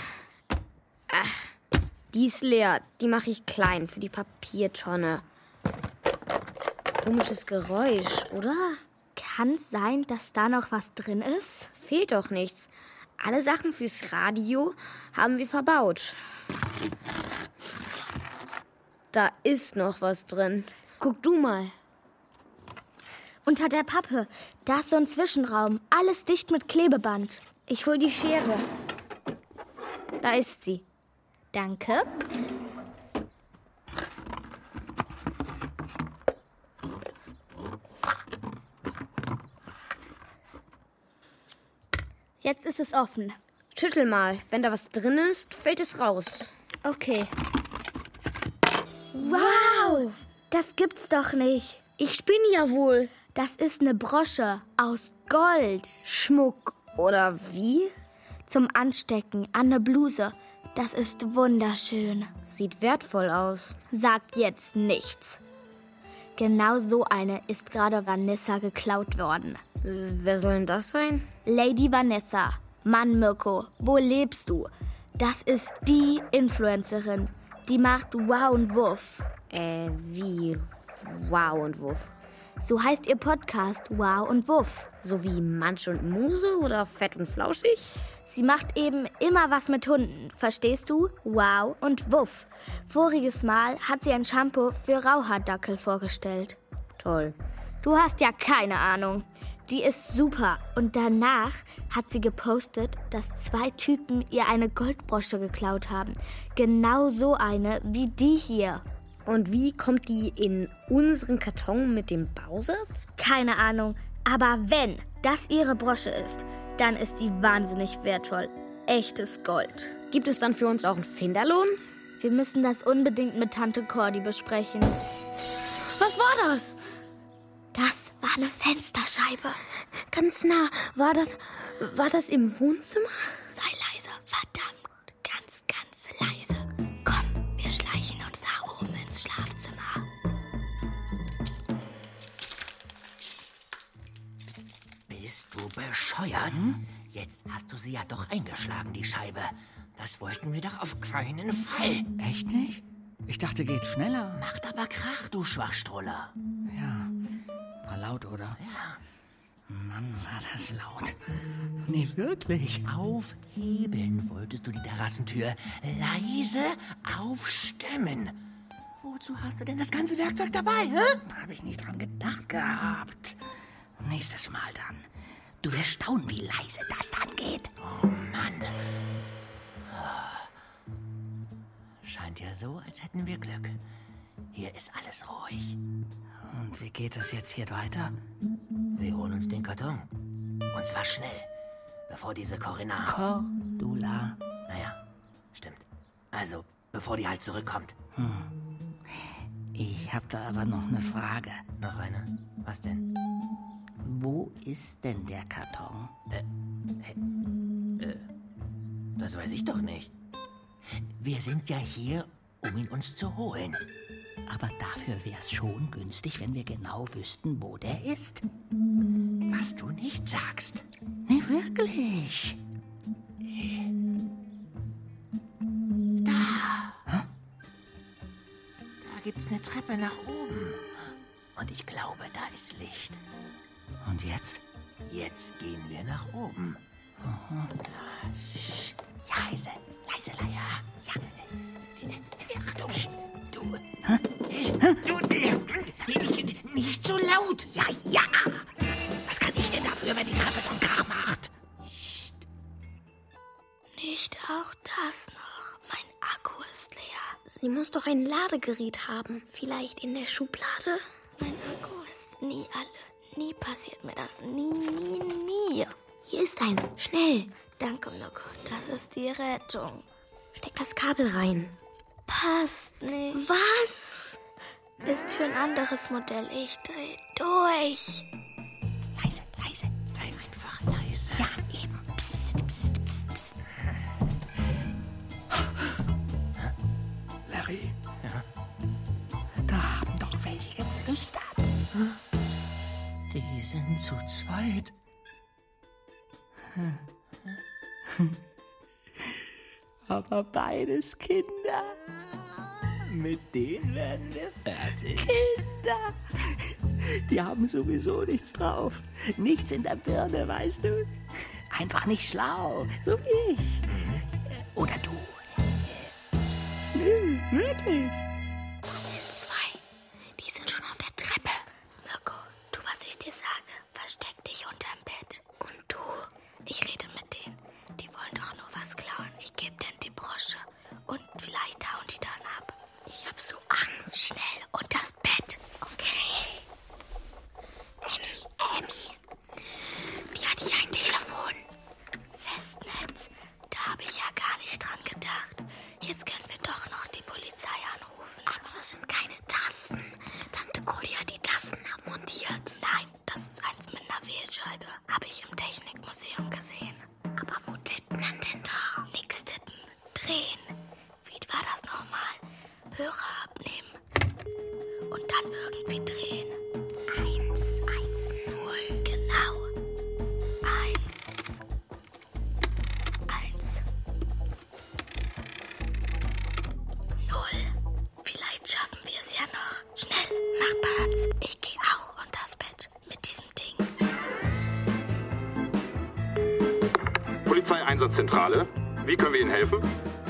Die ist leer. Die mache ich klein für die Papiertonne. Komisches Geräusch, oder?
Kann's sein, dass da noch was drin ist?
Fehlt doch nichts. Alle Sachen fürs Radio haben wir verbaut. Da ist noch was drin. Guck du mal.
Unter der Pappe. Da ist so ein Zwischenraum. Alles dicht mit Klebeband.
Ich hol die Schere. Da ist sie.
Danke. Jetzt ist es offen.
Schüttel mal. Wenn da was drin ist, fällt es raus.
Okay. Wow! Das gibt's doch nicht.
Ich spinne ja wohl.
Das ist eine Brosche aus Gold.
Schmuck oder wie?
Zum Anstecken an eine Bluse. Das ist wunderschön.
Sieht wertvoll aus.
Sagt jetzt nichts. Genau so eine ist gerade Vanessa geklaut worden.
Wer soll denn das sein?
Lady Vanessa. Mann, Mirko, wo lebst du? Das ist die Influencerin. Die macht Wow und Wuff.
Wie Wow und Wuff?
So heißt ihr Podcast Wow und Wuff.
So wie Mansch und Muse oder Fett und Flauschig?
Sie macht eben immer was mit Hunden, verstehst du? Wow und Wuff. Voriges Mal hat sie ein Shampoo für Rauhaardackel vorgestellt.
Toll.
Du hast ja keine Ahnung. Die ist super. Und danach hat sie gepostet, dass 2 Typen ihr eine Goldbrosche geklaut haben. Genau so eine wie die hier.
Und wie kommt die in unseren Karton mit dem Bausatz?
Keine Ahnung. Aber wenn das ihre Brosche ist, dann ist die wahnsinnig wertvoll. Echtes Gold.
Gibt es dann für uns auch einen Finderlohn?
Wir müssen das unbedingt mit Tante Cordy besprechen.
Was war das?
Das war eine Fensterscheibe.
Ganz nah. War das im Wohnzimmer?
Sei leise, verdammt. Ganz, ganz leise. Komm, wir schleichen uns da oben ins Schlafzimmer.
Bist du bescheuert? Jetzt hast du sie ja doch eingeschlagen, die Scheibe. Das wollten wir doch auf keinen Fall.
Echt nicht? Ich dachte, geht schneller.
Macht aber Krach, du Schwachstroller.
Ja, war laut, oder?
Ja.
Mann, war das laut. Nee, wirklich.
Aufhebeln wolltest du die Terrassentür. Leise aufstemmen. Wozu hast du denn das ganze Werkzeug dabei, hä?
Habe ich nicht dran gedacht gehabt. Nächstes Mal dann. Du wirst staunen, wie leise das dann geht.
Oh Mann. Scheint ja so, als hätten wir Glück. Hier ist alles ruhig.
Und wie geht es jetzt hier weiter?
Wir holen uns den Karton. Und zwar schnell, bevor diese Corinna...
Cordula.
Naja, stimmt. Also, bevor die halt zurückkommt.
Ich hab da aber noch eine Frage.
Noch eine? Was denn?
Wo ist denn der Karton?
Das weiß ich doch nicht. Wir sind ja hier, um ihn uns zu holen.
Aber dafür wär's schon günstig, wenn wir genau wüssten, wo der ist.
Was du nicht sagst.
Nee, wirklich.
Da. Da gibt's eine Treppe nach oben. Und ich glaube, da ist Licht.
Und jetzt?
Jetzt gehen wir nach oben. Leise, leise, leise. Ja. Achtung. Nicht so laut.
Ja, ja. Was kann ich denn dafür, wenn die Treppe so einen Krach macht?
Nicht auch das noch. Mein Akku ist leer. Sie muss doch ein Ladegerät haben. Vielleicht in der Schublade? Mein Akku ist nie alle. Nie passiert mir das. Nie. Hier ist eins. Schnell. Danke, Mirko. Das ist die Rettung. Steck das Kabel rein. Passt nicht. Was? Ist für ein anderes Modell. Ich dreh durch.
Leise, leise. Sei einfach leise.
Ja, eben. Psst, psst, psst, psst. Larry?
Ja?
Da haben doch welche geflüstert.
Die sind zu zweit.
Aber beides Kinder.
Mit denen werden wir fertig.
Kinder. Die haben sowieso nichts drauf. Nichts in der Birne, weißt du? Einfach nicht schlau, so wie ich. Oder du. Nö, wirklich.
Das sind zwei. Die sind schon auf der Treppe. Mirko, tu, was ich dir sage. Versteck dich unterm Bett. Und du, ich rede mit denen. Die wollen doch nur was klauen. Ich gebe denen die Brosche. Und vielleicht hauen die dann ab. Ich hab so Angst. Schnell unters Bett. Okay. Emmy. Die hat hier ein Telefon. Festnetz. Da habe ich ja gar nicht dran gedacht. Jetzt können wir doch noch die Polizei anrufen. Aber das sind keine Tasten. Tante Cody hat die Tasten abmontiert. Nein, das ist eins mit einer Wählscheibe. Habe ich im Technikmuseum gesehen. Aber wo tippt man denn da? Nix tippen. Drehen. Wie war das nochmal? Hörer abnehmen. Und dann irgendwie drehen. 1, 1, 0. Genau. 1. 1. 0. Vielleicht schaffen wir es ja noch. Schnell, mach Platz. Ich gehe auch unters Bett mit diesem Ding.
Polizeieinsatzzentrale. Wie können wir Ihnen helfen?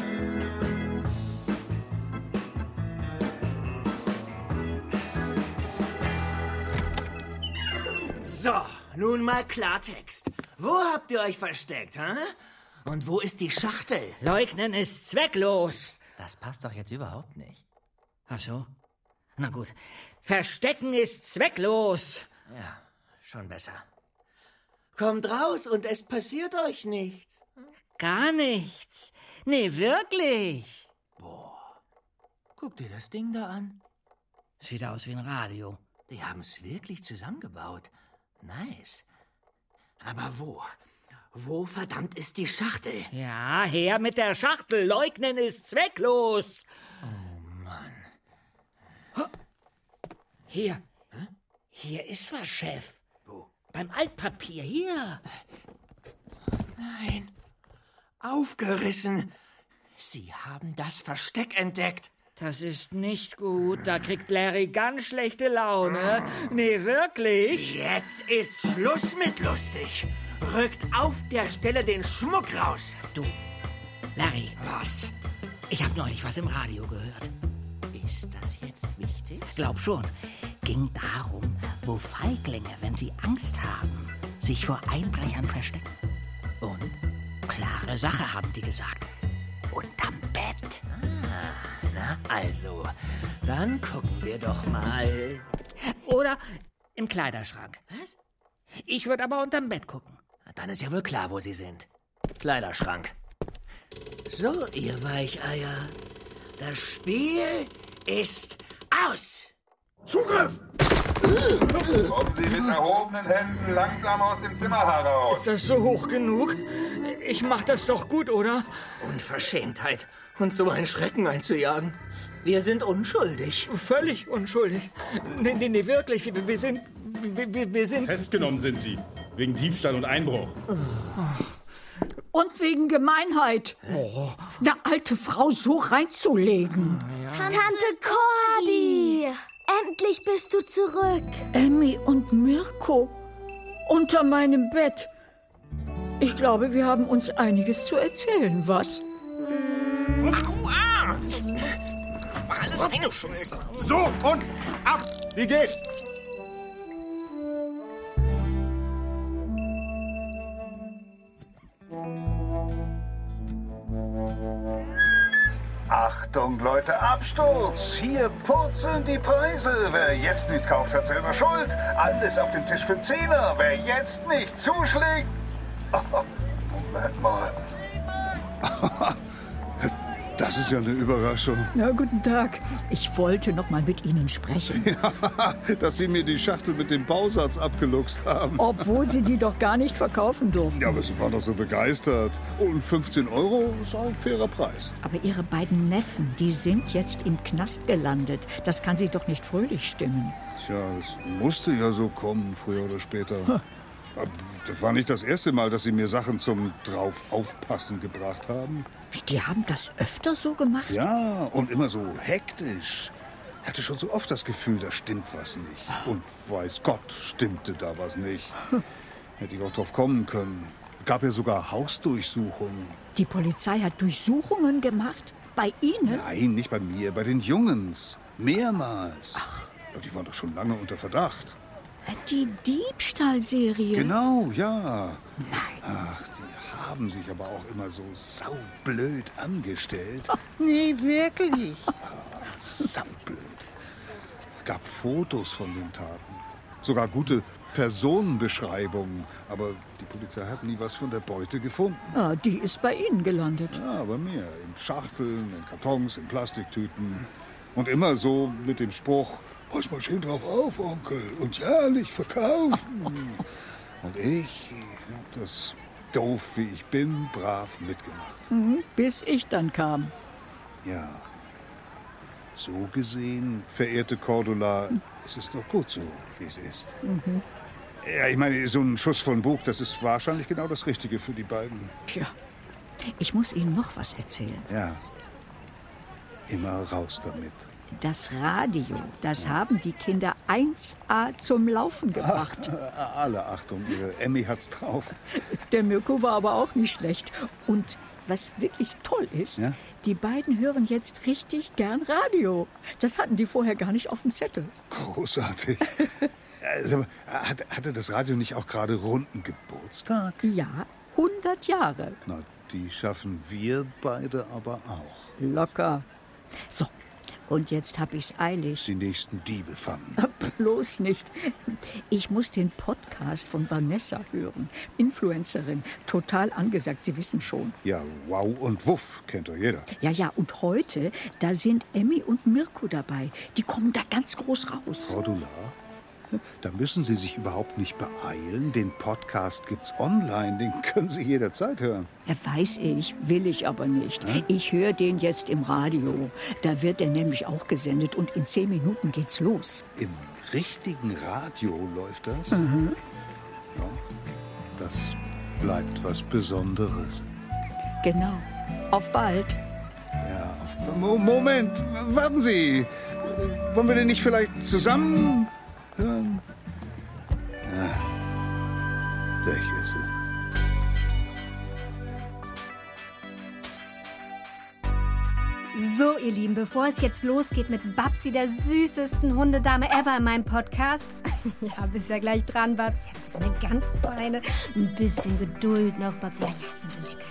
So, nun mal Klartext. Wo habt ihr euch versteckt, hä? Und wo ist die Schachtel?
Leugnen ist zwecklos.
Das passt doch jetzt überhaupt nicht.
Ach so? Na gut. Verstecken ist zwecklos.
Ja, schon besser. Kommt raus und es passiert euch nichts.
Gar nichts. Nee, wirklich.
Boah. Guck dir das Ding da an.
Sieht aus wie ein Radio.
Die haben es wirklich zusammengebaut. Nice. Aber wo? Wo verdammt ist die Schachtel?
Ja, her mit der Schachtel. Leugnen ist zwecklos.
Oh Mann.
Hier. Hä? Hier ist was, Chef.
Wo?
Bei beim Altpapier. Hier.
Nein. Aufgerissen. Sie haben das Versteck entdeckt.
Das ist nicht gut. Da kriegt Larry ganz schlechte Laune. Nee, wirklich.
Jetzt ist Schluss mit lustig. Rückt auf der Stelle den Schmuck raus.
Du, Larry.
Was?
Ich habe neulich was im Radio gehört.
Ist das jetzt wichtig?
Glaub schon. Ging darum, wo Feiglinge, wenn sie Angst haben, sich vor Einbrechern verstecken. Und klare Sache, haben die gesagt. Unterm Bett.
Na also, dann gucken wir doch mal.
Oder im Kleiderschrank.
Was?
Ich würde aber unterm Bett gucken.
Dann ist ja wohl klar, wo sie sind. Kleiderschrank. So, ihr Weicheier. Das Spiel ist aus.
Zugriff! Kommen Sie mit erhobenen Händen langsam aus dem Zimmer heraus.
Ist das so hoch genug? Ich mach das doch gut, oder?
Unverschämtheit, uns so einen Schrecken einzujagen. Wir sind unschuldig.
Völlig unschuldig. Nee, wirklich. Wir sind...
Festgenommen sind Sie. Wegen Diebstahl und Einbruch.
Und wegen Gemeinheit. Eine alte Frau so reinzulegen.
Tante Cordy! Endlich bist du zurück.
Emmy und Mirko unter meinem Bett. Ich glaube, wir haben uns einiges zu erzählen, was?
Aua! Das war alles meine Schuld.
So, und ab! Wie geht's?
Achtung, Leute, Absturz! Hier purzeln die Preise. Wer jetzt nicht kauft, hat selber Schuld. Alles auf dem Tisch für 10er. Wer jetzt nicht zuschlägt... Oh, Moment mal.
Das ist ja eine Überraschung.
Na, guten Tag. Ich wollte noch mal mit Ihnen sprechen.
Ja, dass Sie mir die Schachtel mit dem Bausatz abgeluchst haben.
Obwohl Sie die doch gar nicht verkaufen durften.
Ja, aber Sie waren doch so begeistert. Und 15 € ist auch ein fairer Preis.
Aber Ihre beiden Neffen, die sind jetzt im Knast gelandet. Das kann Sie doch nicht fröhlich stimmen.
Tja, es musste ja so kommen, früher oder später. Das war nicht das erste Mal, dass Sie mir Sachen zum Drauf-Aufpassen gebracht haben.
Die haben das öfter so gemacht?
Ja, und immer so hektisch. Ich hatte schon so oft das Gefühl, da stimmt was nicht. Und weiß Gott, stimmte da was nicht. Hätte ich auch drauf kommen können. Gab ja sogar Hausdurchsuchungen.
Die Polizei hat Durchsuchungen gemacht? Bei Ihnen?
Nein, nicht bei mir, bei den Jungens. Mehrmals. Ach. Die waren doch schon lange unter Verdacht.
Die Diebstahlserie?
Genau, ja.
Nein.
Ach, die haben sich aber auch immer so saublöd angestellt.
Oh, nee, wirklich?
Saublöd. Gab Fotos von den Taten. Sogar gute Personenbeschreibungen. Aber die Polizei hat nie was von der Beute gefunden.
Ah, die ist bei Ihnen gelandet.
Ja, bei mir. In Schachteln, in Kartons, in Plastiktüten. Und immer so mit dem Spruch: Pass mal schön drauf auf, Onkel, und jährlich verkaufen. Und ich hab das, doof wie ich bin, brav mitgemacht.
Bis ich dann kam.
Ja. So gesehen, verehrte Cordula, ist es doch gut so, wie es ist. Ja, ich meine, so ein Schuss von Bug, das ist wahrscheinlich genau das Richtige für die beiden.
Tja, ich muss Ihnen noch was erzählen.
Ja. Immer raus damit.
Das Radio, das haben die Kinder 1A zum Laufen gebracht.
Alle Achtung, Ihre Emmy hat's drauf.
Der Mirko war aber auch nicht schlecht. Und was wirklich toll ist, ja? Die beiden hören jetzt richtig gern Radio. Das hatten die vorher gar nicht auf dem Zettel.
Großartig. Also, hatte das Radio nicht auch gerade runden Geburtstag?
Ja, 100 Jahre.
Na, die schaffen wir beide aber auch.
Locker. So. Und jetzt hab ich's eilig.
Die nächsten Diebe fangen.
Bloß nicht. Ich muss den Podcast von Vanessa hören. Influencerin. Total angesagt, Sie wissen schon.
Ja, Wow und Wuff kennt doch jeder.
Ja, und heute, da sind Emmy und Mirko dabei. Die kommen da ganz groß raus.
Cordula, da müssen Sie sich überhaupt nicht beeilen. Den Podcast gibt's online, den können Sie jederzeit hören.
Ja, weiß ich, will ich aber nicht. Ich höre den jetzt im Radio. Da wird der nämlich auch gesendet und in 10 Minuten geht's los.
Im richtigen Radio läuft das? Ja, das bleibt was Besonderes.
Genau. Auf bald.
Ja, Moment, warten Sie. Wollen wir denn nicht vielleicht zusammen hören? Ja. Weg ist sie.
So, ihr Lieben, bevor es jetzt losgeht mit Babsi, der süßesten Hundedame ever in meinem Podcast. Ja, bist ja gleich dran, Babsi. Ja, das ist eine ganz feine. Ein bisschen Geduld noch, Babsi. Ja, lass mal Leckerli.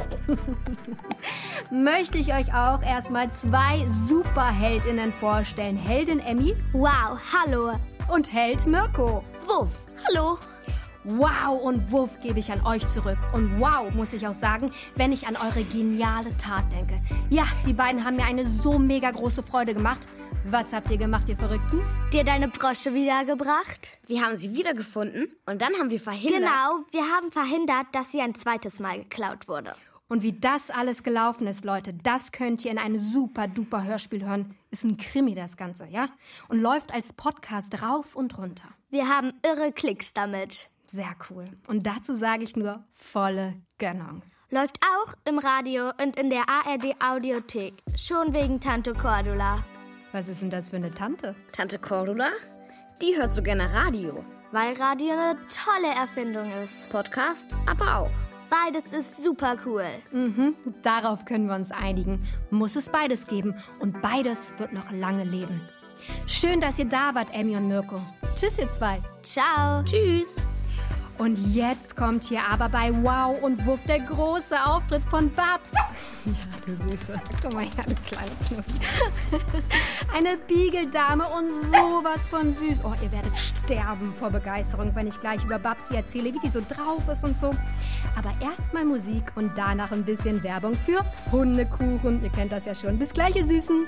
Möchte ich euch auch erstmal 2 Superheldinnen vorstellen. Heldin Emmy.
Wow, hallo.
Und Held Mirko.
Wuff, hallo.
Wow und Wuff gebe ich an euch zurück. Und wow, muss ich auch sagen, wenn ich an eure geniale Tat denke. Ja, die beiden haben mir eine so mega große Freude gemacht. Was habt ihr gemacht, ihr Verrückten?
Dir deine Brosche wiedergebracht?
Wir haben sie wiedergefunden und dann haben wir verhindert...
Genau, wir haben verhindert, dass sie ein zweites Mal geklaut wurde.
Und wie das alles gelaufen ist, Leute, das könnt ihr in einem super-duper Hörspiel hören. Ist ein Krimi, das Ganze, ja? Und läuft als Podcast rauf und runter.
Wir haben irre Klicks damit.
Sehr cool. Und dazu sage ich nur volle Gönnung.
Läuft auch im Radio und in der ARD-Audiothek. Schon wegen Tante Cordula.
Was ist denn das für eine Tante?
Tante Cordula? Die hört so gerne Radio.
Weil Radio eine tolle Erfindung ist.
Podcast aber auch.
Beides ist super cool.
Darauf können wir uns einigen. Muss es beides geben und beides wird noch lange leben. Schön, dass ihr da wart, Emmy und Mirko. Tschüss, ihr 2.
Ciao.
Tschüss.
Und jetzt kommt hier aber bei Wow und Wuff der große Auftritt von Babs. Ja, du Süße. Guck mal her, du kleine Knuffi. Eine Beagle-Dame und sowas von süß. Oh, ihr werdet sterben vor Begeisterung, wenn ich gleich über Babsi erzähle, wie die so drauf ist und so. Aber erstmal Musik und danach ein bisschen Werbung für Hundekuchen. Ihr kennt das ja schon. Bis gleich, ihr Süßen.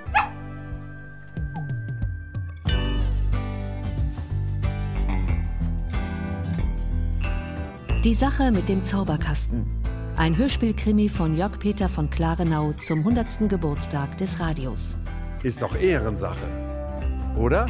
Die Sache mit dem Zauberkasten. Ein Hörspielkrimi von Jörg Peter von Klarenau zum 100. Geburtstag des Radios.
Ist doch Ehrensache, oder?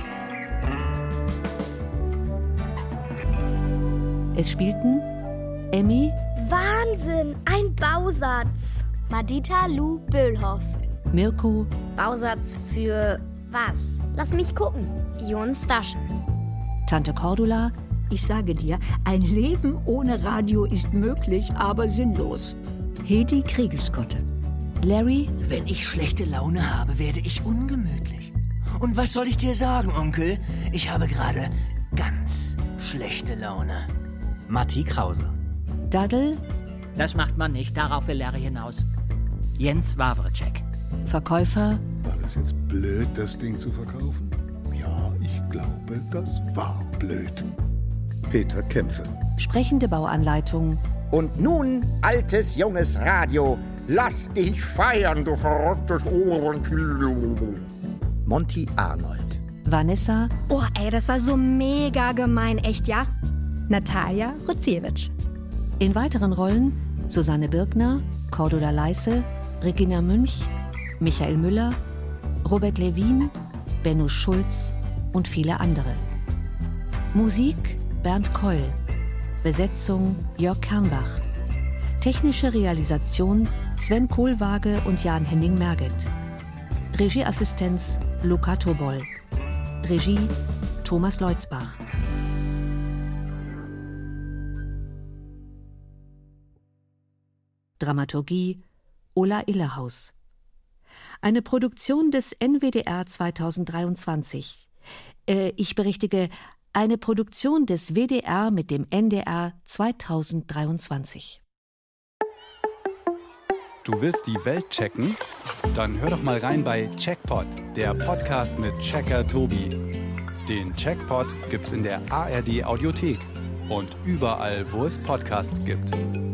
Es spielten Emmy,
Wahnsinn, ein Bausatz. Madita Lou Böhlhoff.
Mirko,
Bausatz für was? Lass mich gucken. Jon Staschen.
Tante Cordula.
Ich sage dir, ein Leben ohne Radio ist möglich, aber sinnlos. Hedi Kriegeskotte.
Larry.
Wenn ich schlechte Laune habe, werde ich ungemütlich. Und was soll ich dir sagen, Onkel? Ich habe gerade ganz schlechte Laune.
Matti Krause.
Daddel.
Das macht man nicht, darauf will Larry hinaus. Jens Wawrczyk.
Verkäufer.
War das jetzt blöd, das Ding zu verkaufen? Ja, ich glaube, das war blöd. Peter Kämpfe.
Sprechende Bauanleitung.
Und nun, altes, junges Radio, lass dich feiern, du verrücktes Ohrenkind. Monty Arnold.
Vanessa.
Oh, ey, das war so mega gemein, echt, ja? Natalia Ruziewicz.
In weiteren Rollen Susanne Birkner, Cordula Leisse, Regina Münch, Michael Müller, Robert Levin, Benno Schulz und viele andere. Musik Bernd Keul. Besetzung Jörg Kernbach. Technische Realisation Sven Kohlwaage und Jan-Henning Merget. Regieassistenz Luca Tobol. Regie Thomas Leutzbach. Dramaturgie Ola Illerhaus. Eine Produktion des NWDR 2023. Ich berichtige, eine Produktion des WDR mit dem NDR 2023.
Du willst die Welt checken? Dann hör doch mal rein bei Checkpot, der Podcast mit Checker Tobi. Den Checkpot gibt's in der ARD Audiothek und überall, wo es Podcasts gibt.